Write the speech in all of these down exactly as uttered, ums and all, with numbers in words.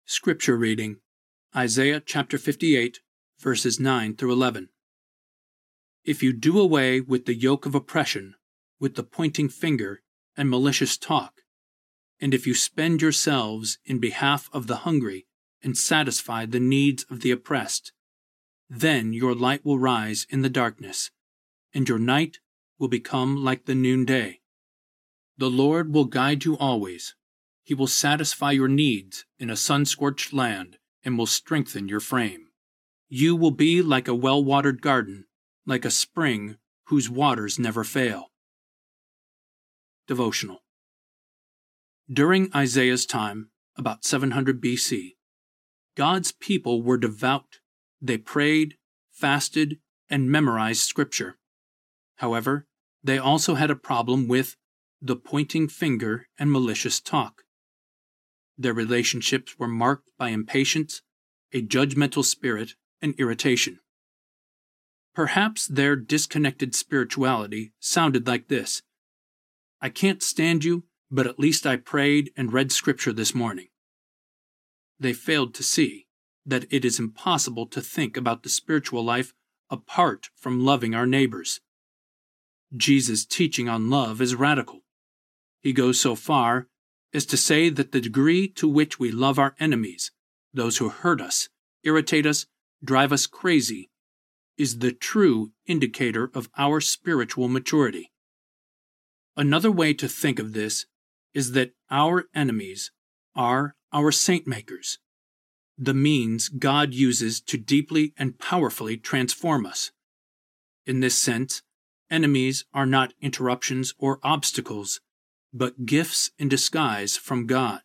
Scripture reading, Isaiah chapter fifty-eight, verses nine through eleven. If you do away with the yoke of oppression, with the pointing finger and malicious talk, and if you spend yourselves in behalf of the hungry and satisfy the needs of the oppressed, then your light will rise in the darkness, and your night will become like the noonday. The Lord will guide you always. He will satisfy your needs in a sun-scorched land and will strengthen your frame. You will be like a well-watered garden, like a spring whose waters never fail. Devotional. During Isaiah's time, about seven hundred B C, God's people were devout. They prayed, fasted, and memorized Scripture. However, they also had a problem with the pointing finger and malicious talk. Their relationships were marked by impatience, a judgmental spirit, and irritation. Perhaps their disconnected spirituality sounded like this: I can't stand you, but at least I prayed and read Scripture this morning. They failed to see that it is impossible to think about the spiritual life apart from loving our neighbors. Jesus' teaching on love is radical. He goes so far as to say that the degree to which we love our enemies, those who hurt us, irritate us, drive us crazy, is the true indicator of our spiritual maturity. Another way to think of this is that our enemies are our saint-makers, the means God uses to deeply and powerfully transform us. In this sense, enemies are not interruptions or obstacles, but gifts in disguise from God.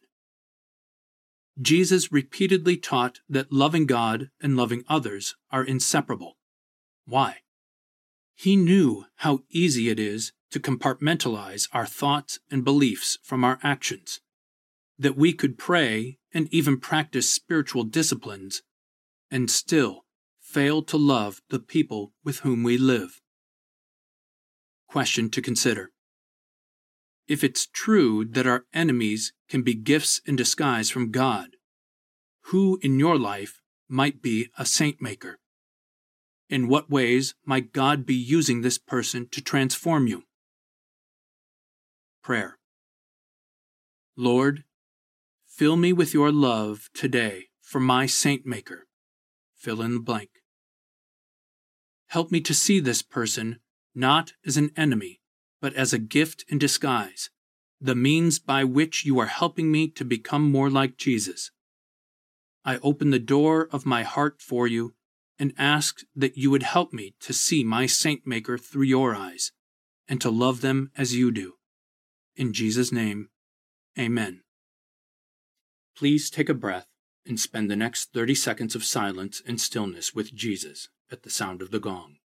Jesus repeatedly taught that loving God and loving others are inseparable. Why? He knew how easy it is to compartmentalize our thoughts and beliefs from our actions, that we could pray and even practice spiritual disciplines and still fail to love the people with whom we live. Question to consider. If it's true that our enemies can be gifts in disguise from God, who in your life might be a saint-maker? In what ways might God be using this person to transform you? Prayer. Lord, fill me with your love today for my saint-maker. Fill in the blank. Help me to see this person not as an enemy, but as a gift in disguise, the means by which you are helping me to become more like Jesus. I open the door of my heart for you and ask that you would help me to see my saint-maker through your eyes and to love them as you do. In Jesus' name, amen. Please take a breath and spend the next thirty seconds of silence and stillness with Jesus at the sound of the gong.